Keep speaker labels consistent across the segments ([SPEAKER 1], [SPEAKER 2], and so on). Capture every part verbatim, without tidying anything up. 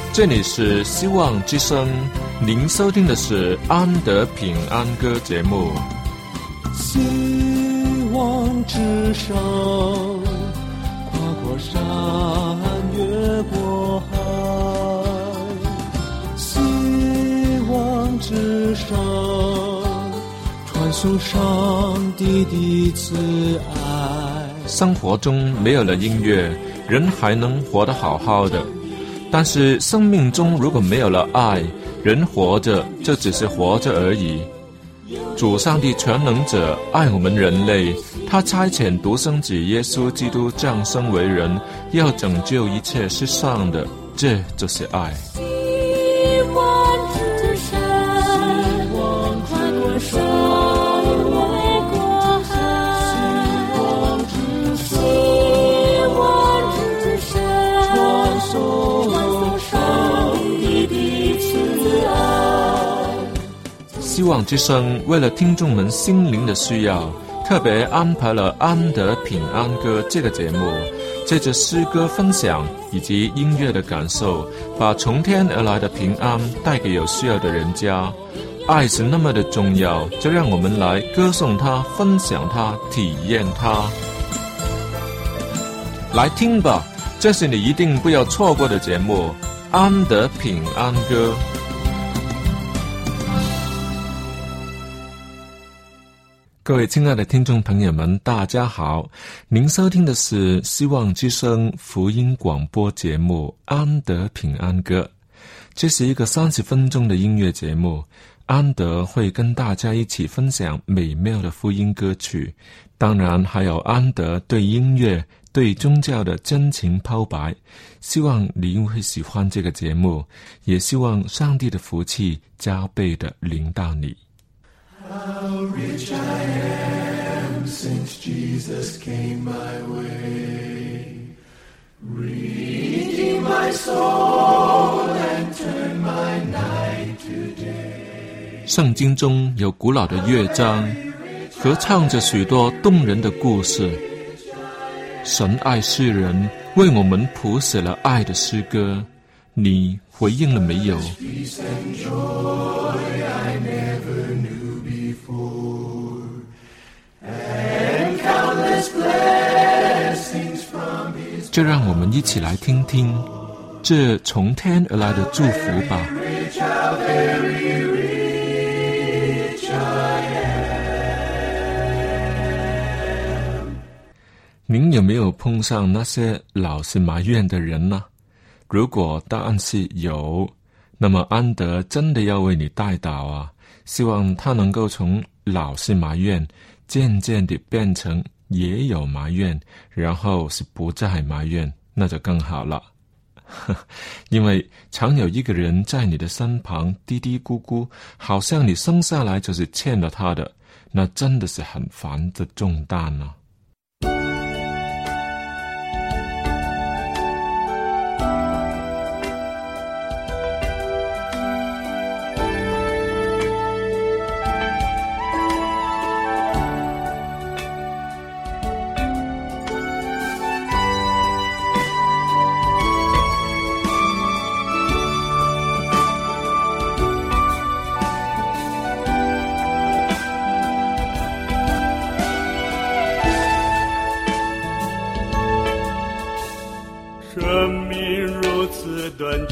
[SPEAKER 1] 这里是希望之声，您收听的是安德平安歌节目。
[SPEAKER 2] 希望之声，跨过山，越过海。希望之声，传送上帝的慈爱。
[SPEAKER 1] 生活中没有了音乐，人还能活得好好的。但是生命中如果没有了爱，人活着就只是活着而已。主上帝全能者爱我们人类，他差遣独生子耶稣基督降生为人，要拯救一切世上的，这就是爱。
[SPEAKER 3] 希望之声，跨过山，越过海。希望之声，传送上帝的慈爱。
[SPEAKER 1] 希望之声为了听众们心灵的需要，特别安排了安德平安歌这个节目，借着诗歌分享以及音乐的感受，把从天而来的平安带给有需要的人家。爱是那么的重要，就让我们来歌颂它，分享它，体验它。来听吧，这是你一定不要错过的节目，安德平安歌。各位亲爱的听众朋友们，大家好，您收听的是希望之声福音广播节目安德平安歌。这是一个三十分钟的音乐节目，安德会跟大家一起分享美妙的福音歌曲，当然还有安德对音乐对宗教的真情剖白。希望你会喜欢这个节目，也希望上帝的福气加倍的临到你。
[SPEAKER 2] How rich I am since Jesus came my way, redeemed my soul and turned my night to day.
[SPEAKER 1] 圣经中有古老的乐章，合唱着许多动人的故事。神爱世人，为我们谱写了爱的诗歌，你回應了沒有？
[SPEAKER 2] Peace and joy I never knew before, and countless blessings from His.
[SPEAKER 1] 就讓我們一起來聽聽這從天而來的祝福吧。
[SPEAKER 2] Rich, how very rich I am.
[SPEAKER 1] 您有沒有碰上那些老是埋怨的人呢？如果答案是有，那麼安德真的要為你代禱啊！希望他能夠從老是埋怨漸漸地變成也有埋怨，然後是不再埋怨，那就更好了。因為常有一個人在你的身旁嘀嘀咕咕，好像你生下來就是欠了他的，那真的是很煩的重擔啊。
[SPEAKER 4] 生命如此短暂，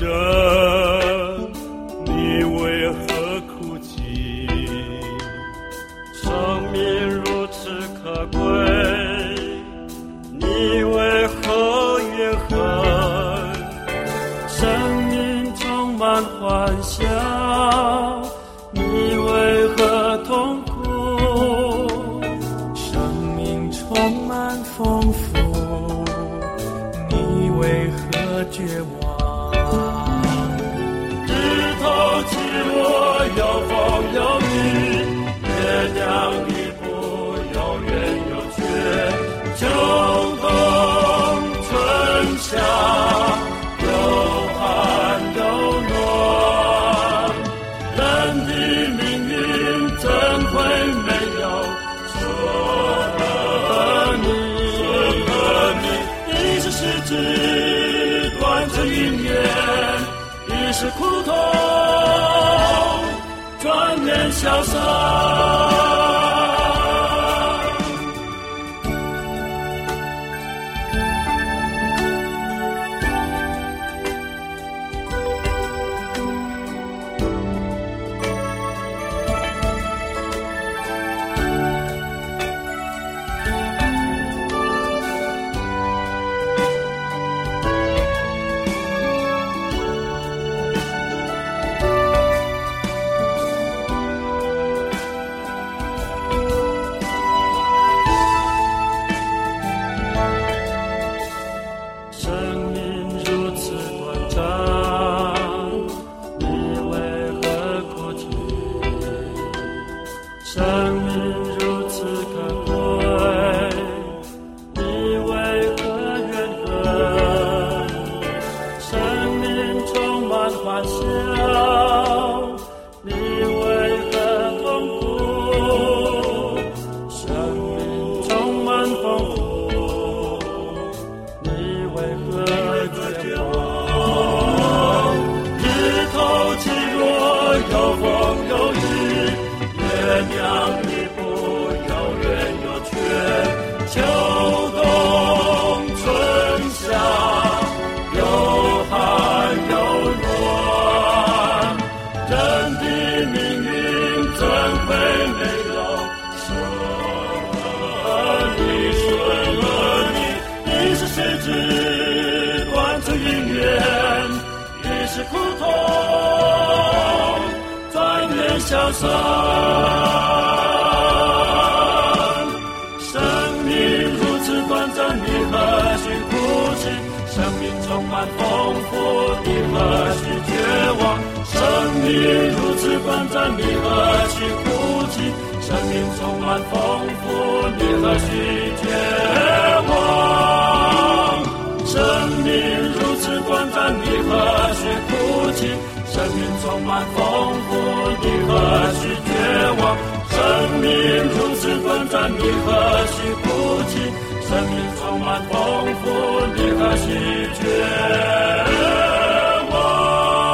[SPEAKER 4] 你为何哭泣？生命如此可贵，你为何怨恨？生命充满欢笑，你为何痛苦？生命充满丰富，为何绝望？日头起落，有风有雨，月亮一步，有圆有缺，秋冬春夏，有寒有暖，人的命运怎会没有说和你？说和你，你是世之短这一年，一是苦痛，转眼消散。消散，生命如此短暂，你何须哭泣？生命充满丰富，你何须绝望？生命如此短暂，你何须哭泣？生命充满丰富，你何须绝望？生命如此短暂，你何须哭泣？生命充满丰富，你何须绝望？生命如此短暂，你何须哭泣？生命充满丰富，你何须绝望？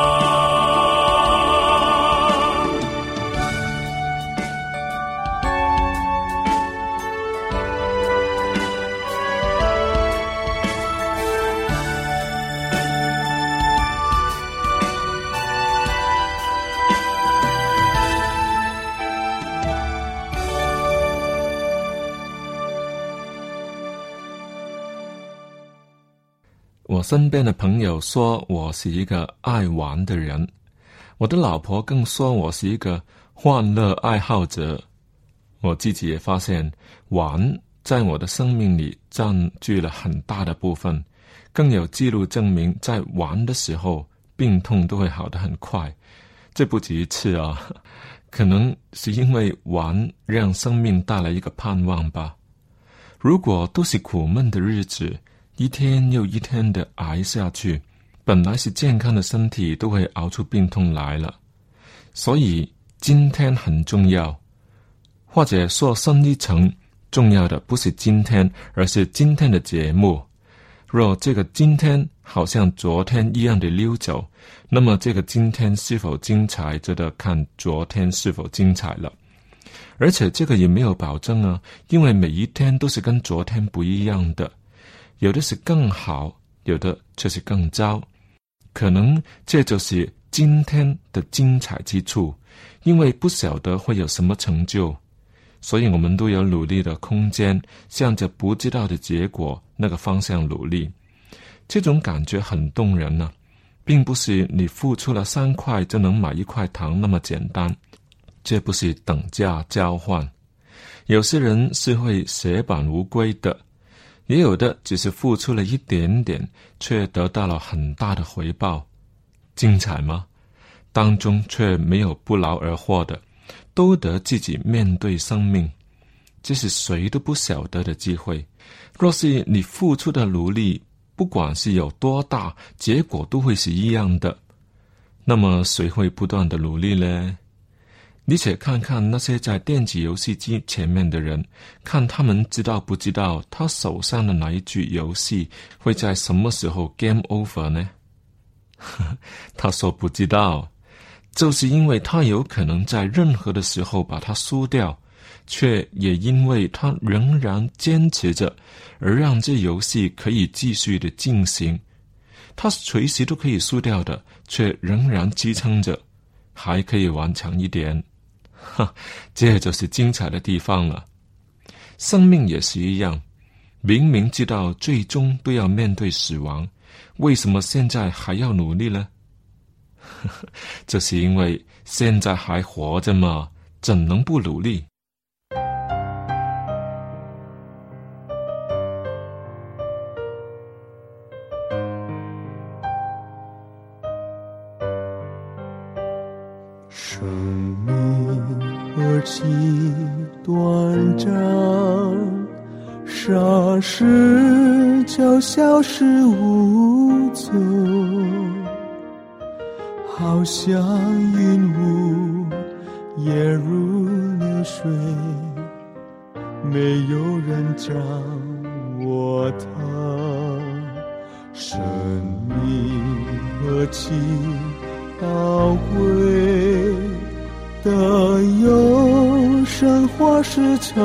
[SPEAKER 1] 我身边的朋友说我是一个爱玩的人，我的老婆更说我是一个欢乐爱好者。我自己也发现玩在我的生命里占据了很大的部分，更有记录证明在玩的时候病痛都会好得很快。这不止一次啊，可能是因为玩让生命带来一个盼望吧。如果都是苦闷的日子，一天又一天的挨下去，本来是健康的身体都会熬出病痛来了。所以今天很重要，或者说深一层，重要的不是今天，而是今天的节目。若这个今天好像昨天一样的溜走，那么这个今天是否精彩，就得看昨天是否精彩了。而且这个也没有保证啊，因为每一天都是跟昨天不一样的，有的是更好，有的却是更糟。可能这就是今天的精彩之处，因为不晓得会有什么成就，所以我们都有努力的空间，向着不知道的结果那个方向努力。这种感觉很动人啊，并不是你付出了三块就能买一块糖那么简单，这不是等价交换。有些人是会血本无归的，也有的只是付出了一点点，却得到了很大的回报。精彩吗？当中却没有不劳而获的，都得自己面对生命，这是谁都不晓得的机会。若是你付出的努力，不管是有多大，结果都会是一样的，那么谁会不断的努力呢？你且看看那些在电子游戏机前面的人，看他们知道不知道他手上的哪一局游戏会在什么时候 game over 呢？ 他说不知道，就是因为他有可能在任何的时候把它输掉，却也因为他仍然坚持着，而让这游戏可以继续的进行。他随时都可以输掉的，却仍然支撑着，还可以顽强一点。哈，这就是精彩的地方了。生命也是一样，明明知道最终都要面对死亡，为什么现在还要努力呢？这是因为现在还活着嘛，怎能不努力？
[SPEAKER 5] 生命何其短暂，霎时就消失无踪，好像云雾也如流水，没有人掌握它。生命何其宝贵，的有生活是沉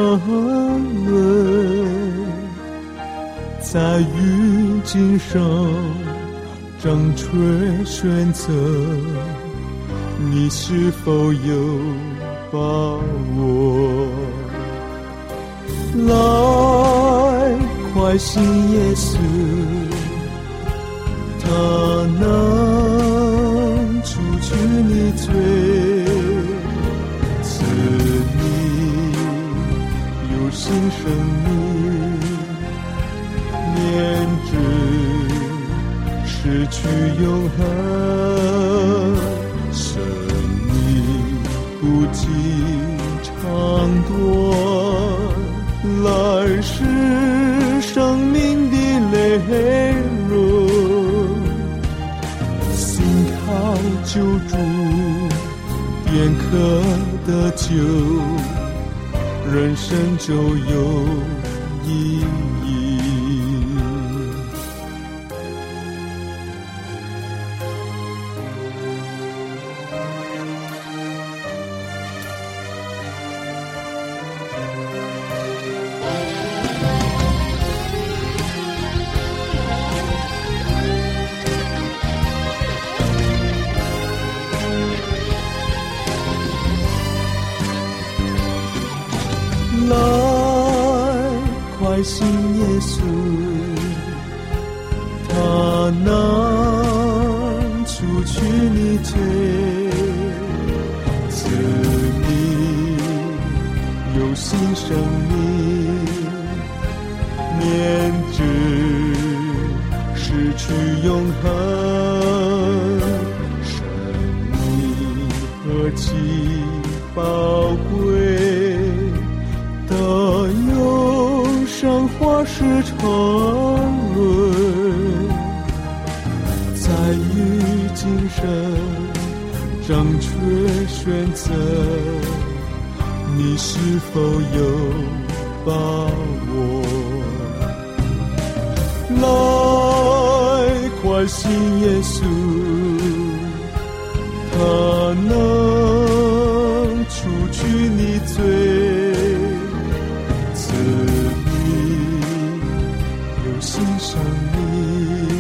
[SPEAKER 5] 沦，在于今生正确选择，你是否有把握？来，快信耶稣，他能除去你罪，赐你有新生命，免之失去永恒。生命不计长短，来世生命的泪润，心靠救助，便可得救，人生就有意义。来，快信耶稣，他能除去你罪，赐你有新生命，免之失去永恒。生命何其宝贵，的有生活是沉沦，在于今生正确选择，你是否有把握？来，快信耶稣，他能除去你罪，新生命，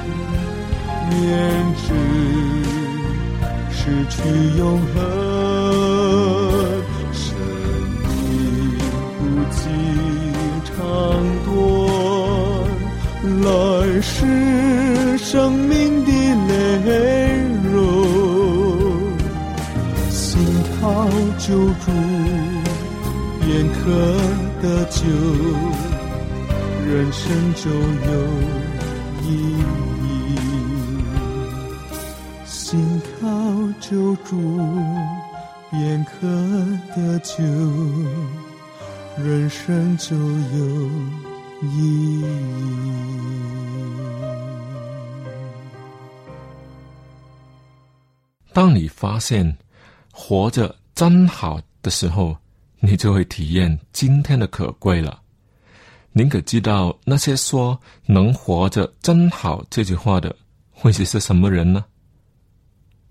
[SPEAKER 5] 免之失去永恒。生命不计长短，来世生命的泪润，心靠救助，便可得救，人生就有意义。心靠救助，便可得救，人生就有意义。
[SPEAKER 1] 当你发现活着真好的时候，你就会体验今天的可贵了。您可知道那些说能活着真好这句话的会是什么人呢？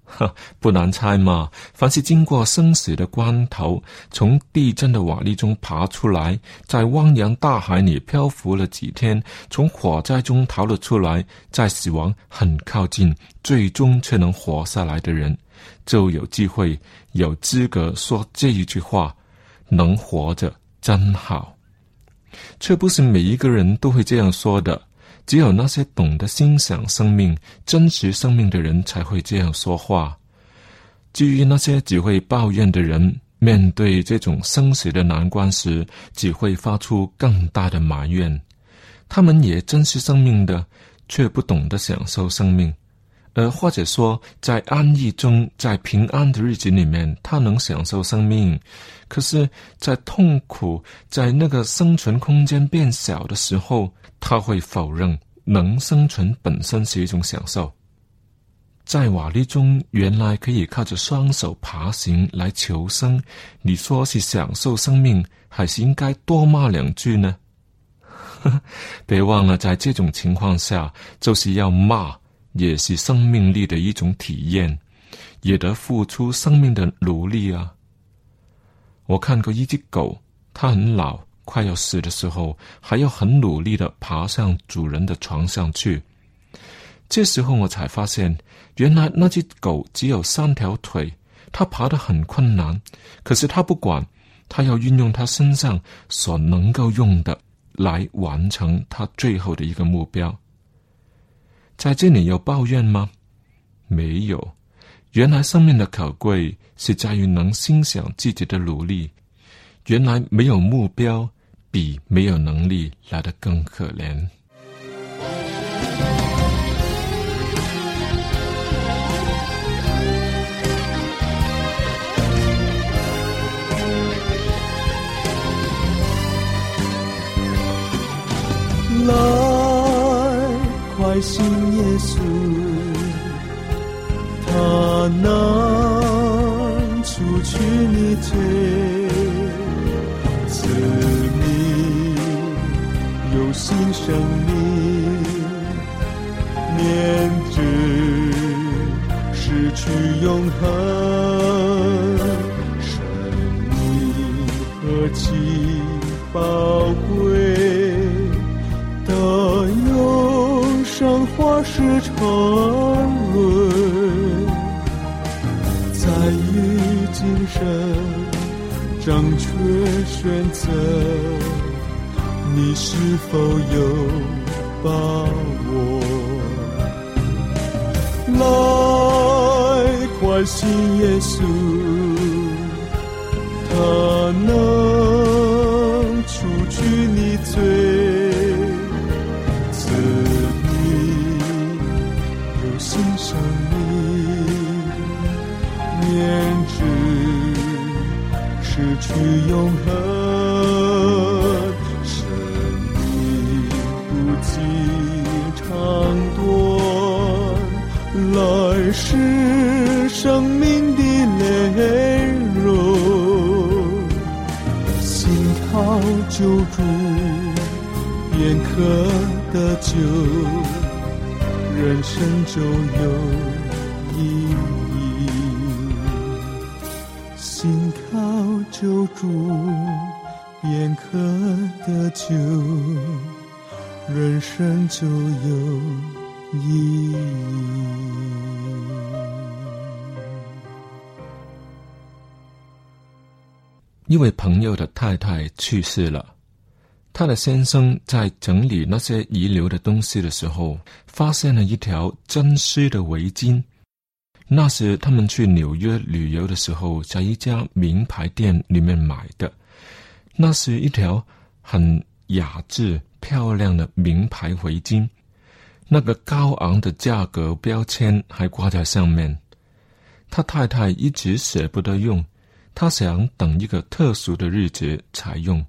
[SPEAKER 1] 哈，不难猜嘛，凡是经过生死的关头，从地震的瓦砾中爬出来，在汪洋大海里漂浮了几天，从火灾中逃了出来，在死亡很靠近，最终却能活下来的人，就有机会有资格说这一句话，能活着真好。却不是每一个人都会这样说的，只有那些懂得欣赏生命、珍惜生命的人才会这样说话。至于那些只会抱怨的人，面对这种生死的难关时，只会发出更大的埋怨。他们也珍惜生命的，却不懂得享受生命。呃，或者说，在安逸中，在平安的日子里面，他能享受生命；可是，在痛苦，在那个生存空间变小的时候，他会否认能生存本身是一种享受。在瓦砾中，原来可以靠着双手爬行来求生，你说是享受生命，还是应该多骂两句呢？别忘了，在这种情况下，就是要骂，也是生命力的一种体验，也得付出生命的努力啊。我看过一只狗，它很老，快要死的时候，还要很努力地爬上主人的床上去。这时候我才发现，原来那只狗只有三条腿，它爬得很困难，可是它不管，它要运用它身上所能够用的来完成它最后的一个目标。在这里有抱怨吗？没有。原来生命的可贵是在于能欣赏自己的努力。原来没有目标比没有能力来得更可怜。
[SPEAKER 5] 来，快信耶稣，他能除去你罪，赐你有新生命，免至失去永恒。生命何其宝贵，的忧伤花式沉沦，在于今生正确选择，你是否有把握？来，快信耶稣，他能除去你罪，新生命，免至失去永恒。生命不尽长短，来世生命的泪容，心靠救主，便可得救，人生就有意义。心靠救主，便可得救，人生就有意义。
[SPEAKER 1] 一位朋友的太太去世了，他的先生在整理那些遗留的东西的时候，发现了一条真丝的围巾。那时他们去纽约旅游的时候，在一家名牌店里面买的。那是一条很雅致漂亮的名牌围巾，那个高昂的价格标签还挂在上面。他太太一直舍不得用，他想等一个特殊的日子才用。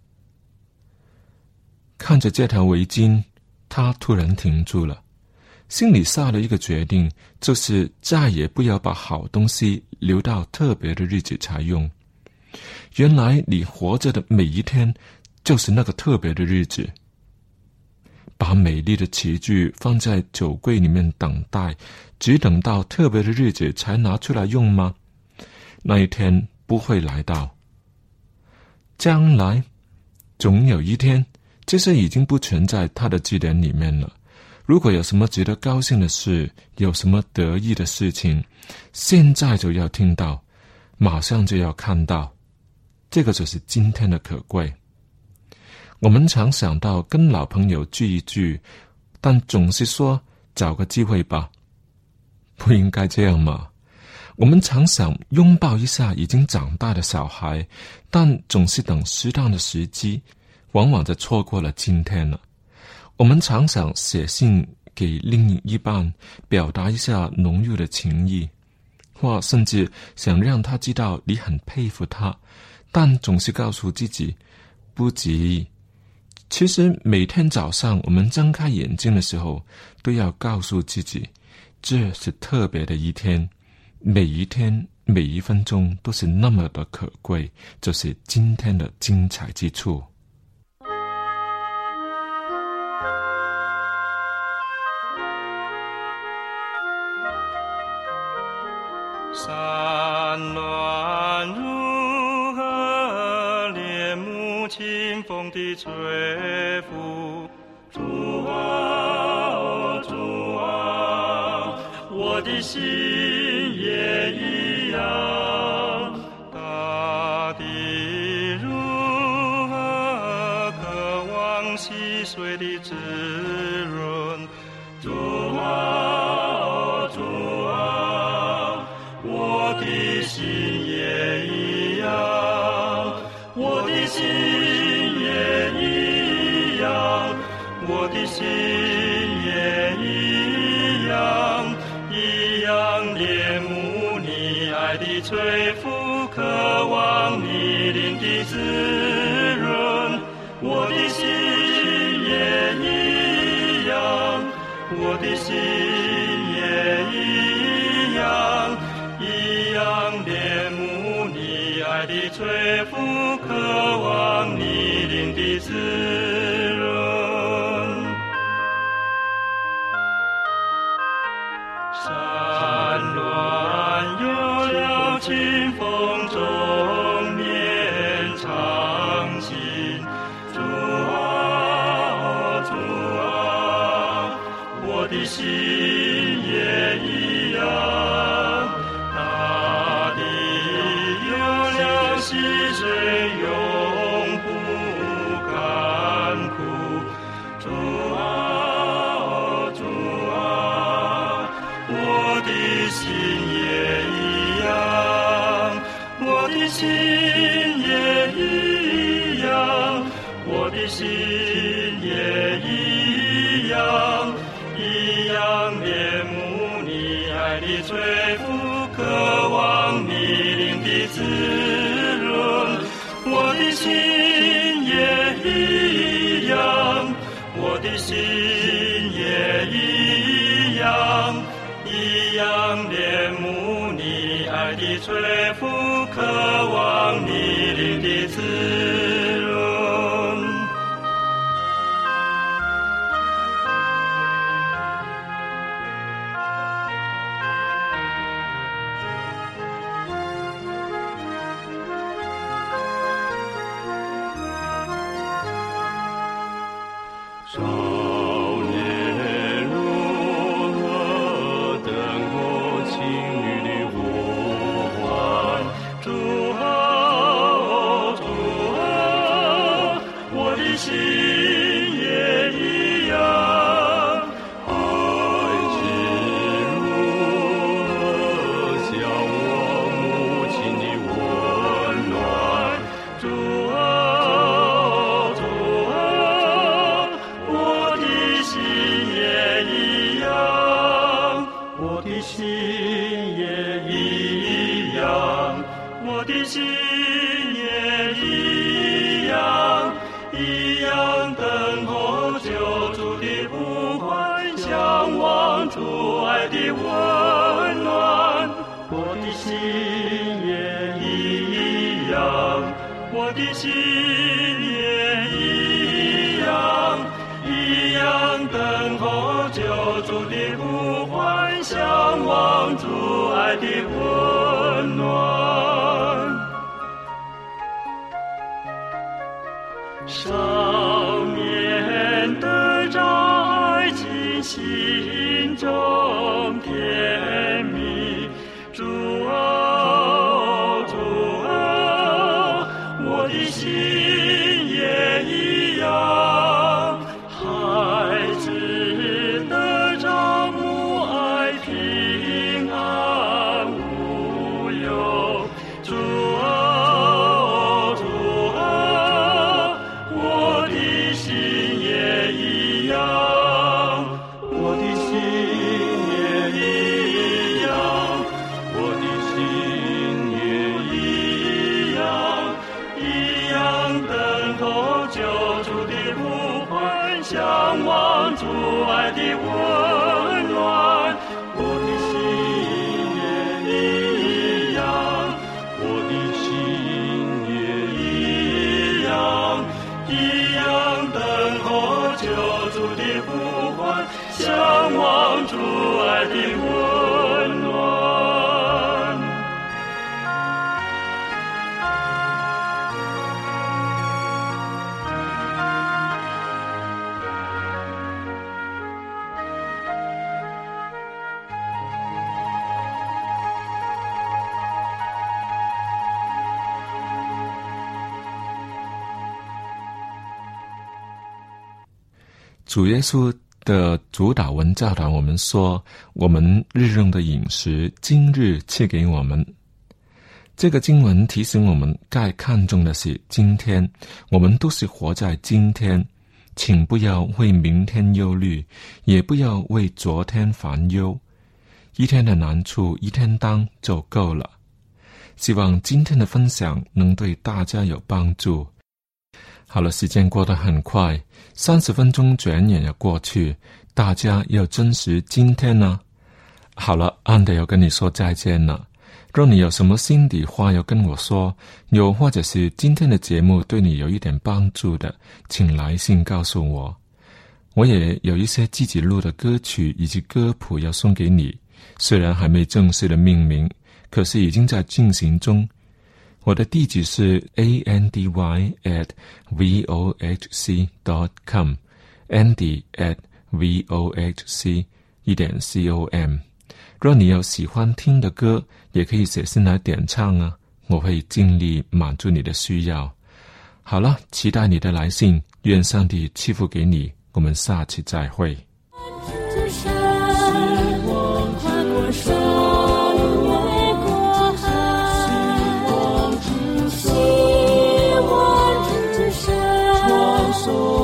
[SPEAKER 1] 看着这条围巾，他突然停住了，心里下了一个决定，就是再也不要把好东西留到特别的日子才用。原来你活着的每一天就是那个特别的日子。 把美丽的器具放在酒柜里面等待，只等到特别的日子才拿出来用吗？那一天不会来到。将来总有一天，这些已经不存在他的字典里面了。如果有什么值得高兴的事，有什么得意的事情，现在就要听到，马上就要看到，这个就是今天的可贵。我们常想到跟老朋友聚一聚，但总是说找个机会吧，不应该这样嘛。我们常想拥抱一下已经长大的小孩，但总是等适当的时机，往往就错过了今天了。我们常想写信给另一半，表达一下浓郁的情谊，或甚至想让他知道你很佩服他，但总是告诉自己不急。其实每天早上我们睁开眼睛的时候，都要告诉自己，这是特别的一天，每一天每一分钟都是那么的可贵，就是今天的精彩之处。
[SPEAKER 4] 山峦如何恋慕清风的吹拂，主啊，哦主啊，我的心也一样。大地如何渴望溪水的滋润，主啊，我的心也一样，我的心也一样，我的心也一样，一样恋慕你爱的吹拂，渴望你灵的滋润。我的心也一样，我的心也一样，一样恋慕你爱的吹拂，渴望你灵的滋润。山峦有了清风中绵长行，主啊，主啊，我的心也一样。溪水永不干枯，主啊，主啊，我的心也一样，我的心也一样，我的心也一样，一样恋慕你爱的吹拂，渴望你灵的滋润。我的心也一样，我的心也一样，一样恋慕你爱的吹拂，渴望你灵的滋润。少年如何等候情侣的呼唤，主啊，主啊，我的心也一样。爱情如何像我母亲的温暖，主啊，心也一样，我的心也一样，一样等候救主的呼唤，向往主爱的温暖。我的心也一样，我的心也一样，一样等候救主的呼唤，向往主爱的温暖。少年的爱情心中甜蜜，主啊主啊，我的心也一样，孩子的着母爱平安无忧。主啊主啊，我的心也一样，我的心也一样，我的心也一样，一样等候救主的呼唤，向往主爱的温暖。我的心也一样，我的心也一样，一样等候救主的呼唤，向往主爱的温暖。
[SPEAKER 1] 主耶稣的主导文教导我们说，我们日用的饮食今日赐给我们。这个经文提醒我们该看重的是今天，我们都是活在今天，请不要为明天忧虑，也不要为昨天烦忧，一天的难处一天当就够了。希望今天的分享能对大家有帮助。好了，时间过得很快，三十分钟转眼要过去，大家要珍惜今天呢。好了，安德要跟你说再见了。若你有什么心底话要跟我说，又或者是今天的节目对你有一点帮助的，请来信告诉我。我也有一些自己录的歌曲以及歌谱要送给你，虽然还没正式的命名，可是已经在进行中。我的地址是 andy at vohc dot com andy at vohc 一点 com。 若你有喜欢听的歌，也可以写信来点唱啊，我会尽力满足你的需要。好了，期待你的来信，愿上帝赐福给你，我们下期再会。
[SPEAKER 3] 之山跨过山越过海，希望之山